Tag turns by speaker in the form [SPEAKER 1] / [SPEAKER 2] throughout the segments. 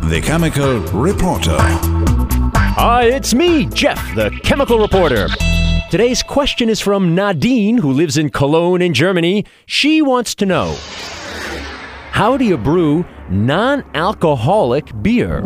[SPEAKER 1] the Chemical Reporter.
[SPEAKER 2] Hi, it's me, Jeff, the Chemical Reporter. Today's question is from Nadine, who lives in Cologne in Germany. She wants to know, how do you brew non-alcoholic beer?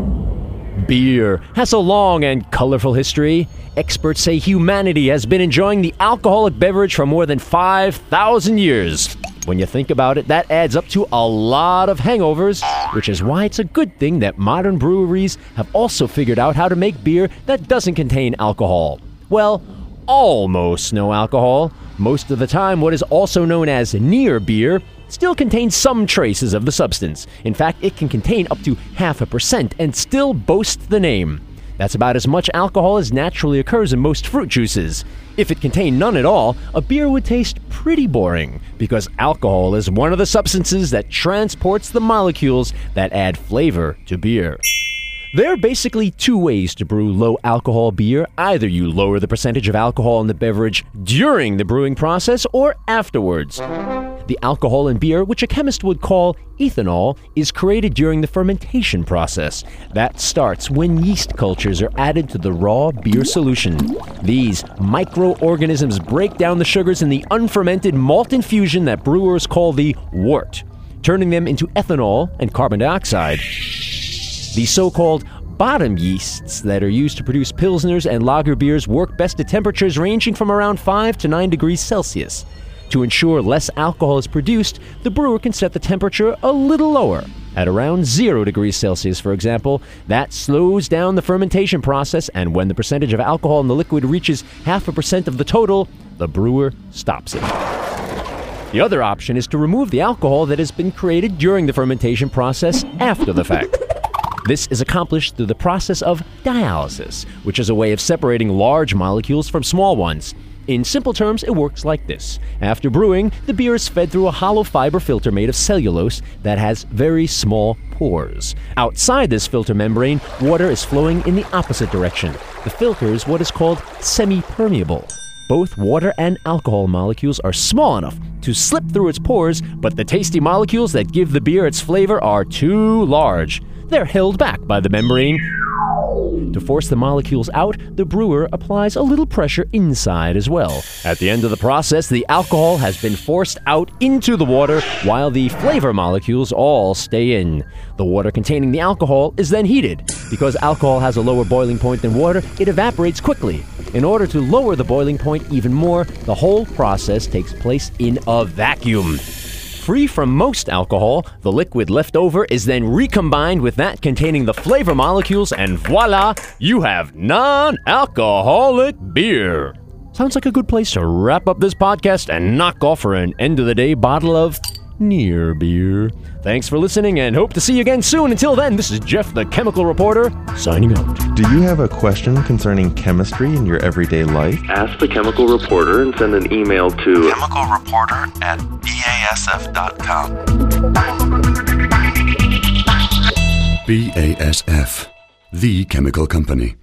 [SPEAKER 2] Beer has a long and colorful history. Experts say humanity has been enjoying the alcoholic beverage for more than 5,000 years. When you think about it, that adds up to a lot of hangovers, which is why it's a good thing that modern breweries have also figured out how to make beer that doesn't contain alcohol. Well, almost no alcohol. Most of the time, what is also known as near beer still contains some traces of the substance. In fact, it can contain up to 0.5% and still boast the name. That's about as much alcohol as naturally occurs in most fruit juices. If it contained none at all, a beer would taste pretty boring, because alcohol is one of the substances that transports the molecules that add flavor to beer. There are basically two ways to brew low-alcohol beer. Either you lower the percentage of alcohol in the beverage during the brewing process or afterwards. The alcohol in beer, which a chemist would call ethanol, is created during the fermentation process. That starts when yeast cultures are added to the raw beer solution. These microorganisms break down the sugars in the unfermented malt infusion that brewers call the wort, turning them into ethanol and carbon dioxide. The so-called bottom yeasts that are used to produce pilsners and lager beers work best at temperatures ranging from around 5 to 9 degrees Celsius. To ensure less alcohol is produced, the brewer can set the temperature a little lower, at around 0 degrees Celsius, for example. That slows down the fermentation process, and when the percentage of alcohol in the liquid reaches 0.5% of the total, the brewer stops it. The other option is to remove the alcohol that has been created during the fermentation process after the fact. This is accomplished through the process of dialysis, which is a way of separating large molecules from small ones. In simple terms, it works like this. After brewing, the beer is fed through a hollow fiber filter made of cellulose that has very small pores. Outside this filter membrane, water is flowing in the opposite direction. The filter is what is called semi-permeable. Both water and alcohol molecules are small enough to slip through its pores, but the tasty molecules that give the beer its flavor are too large. They're held back by the membrane. To force the molecules out, the brewer applies a little pressure inside as well. At the end of the process, the alcohol has been forced out into the water, while the flavor molecules all stay in. The water containing the alcohol is then heated. Because alcohol has a lower boiling point than water, it evaporates quickly. In order to lower the boiling point even more, the whole process takes place in a vacuum. Free from most alcohol, the liquid left over is then recombined with that containing the flavor molecules, and voila, you have non-alcoholic beer. Sounds like a good place to wrap up this podcast and knock off for an end-of-the-day bottle of near beer. Thanks for listening, and hope to see you again soon. Until then, this is Jeff, the Chemical Reporter, signing out.
[SPEAKER 3] Do you have a question concerning chemistry in your everyday life?
[SPEAKER 4] Ask the Chemical Reporter and send an email to
[SPEAKER 1] chemicalreporter@basf.com.
[SPEAKER 5] BASF, the chemical company.